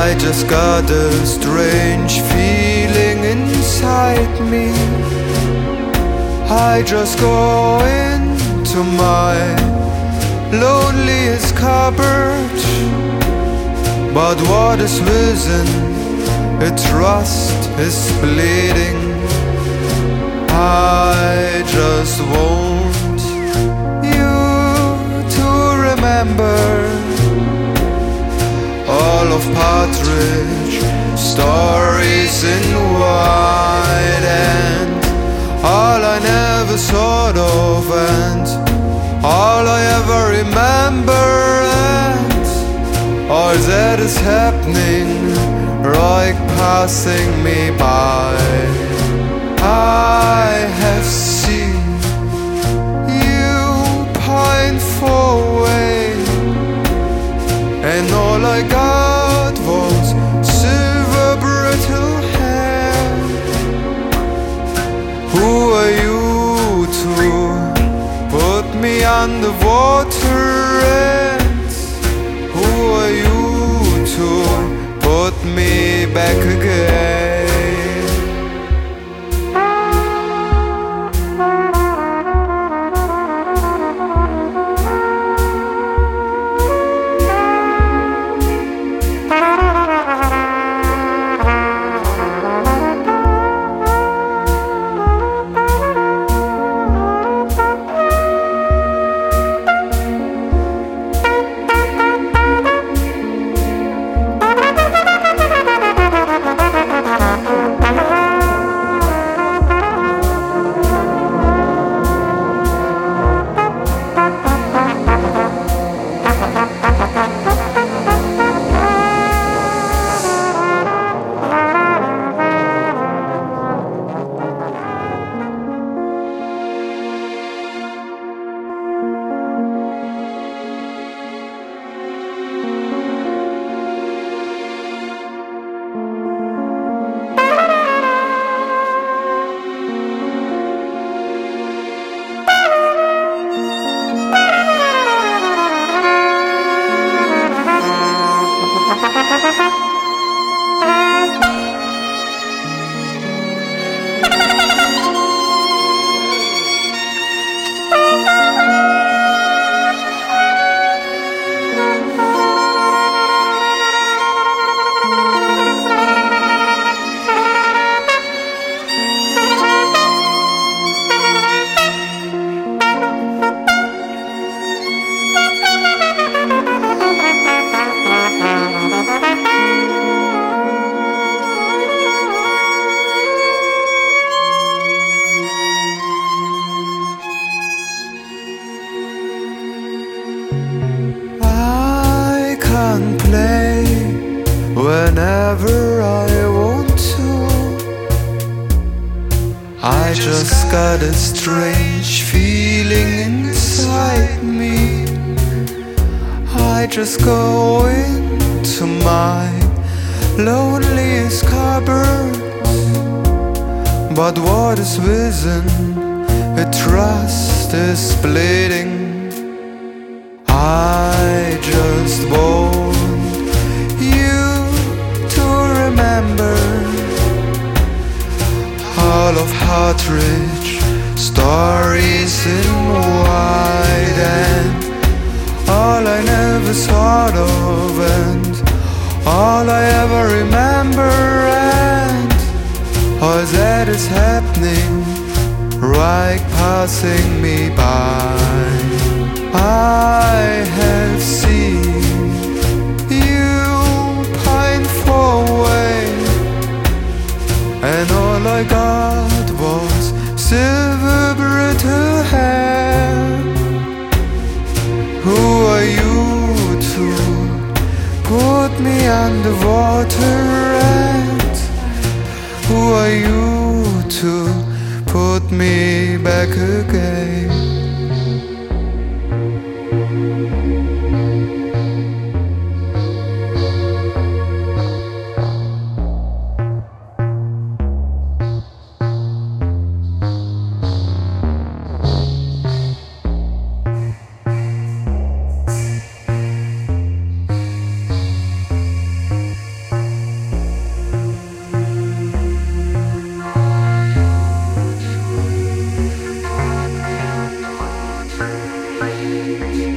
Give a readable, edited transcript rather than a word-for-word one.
I just got a strange feeling inside me. I just go into my loneliest cupboard, but what is within its rust is bleeding. I just want you to remember all of Partridge stories in white, and all I never thought of, and all I ever remember, and all that is happening right passing me by. I have seen you pine for away, and all I got was silver brittle hair. Who are you to put me underwater, and who are you to put me back again? Play whenever I want to. I just got a strange feeling inside me. I just go into my loneliest cupboard, but what is within it rust is bleeding. I just want you to remember all of Partridge stories in white, and all I never thought of, and all I ever remember, and all that is happening right passing me by. I have seen you pine for away, and all I got was silver brittle hair. Who are you to put me underwater, and who are you to put me back again? night.